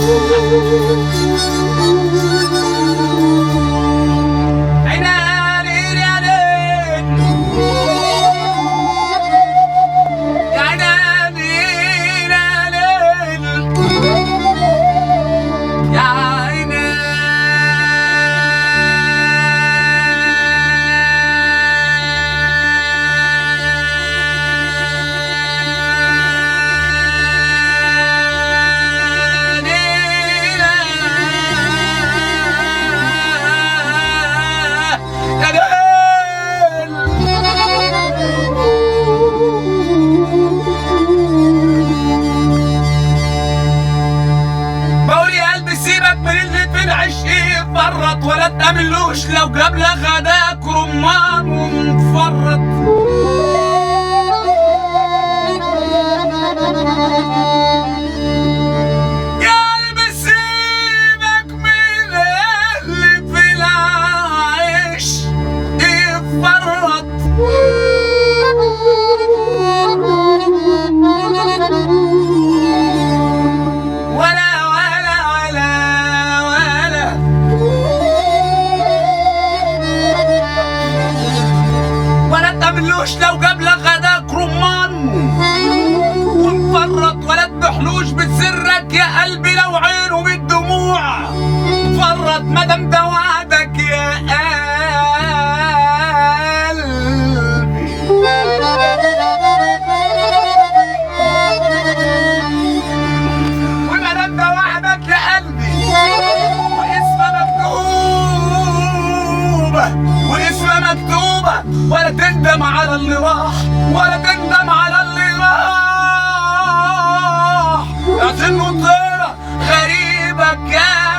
ولا تأملوش لو جاب لك غداك رمان ومفرط. يا قلبي سيبك من اللي في العيش يفرط. لو جاب لك غداك رمان ومفرط ولا تبحلوش بسرك يا قلبي لو عينه بالدموع فرط مادام ده وعدك يا قلبي. ومادام ده وعدك يا قلبي واسمه مكتوبه ولا تندم على اللي راح ولا تندم على اللي راح. يا سنه طيرة غريبة كان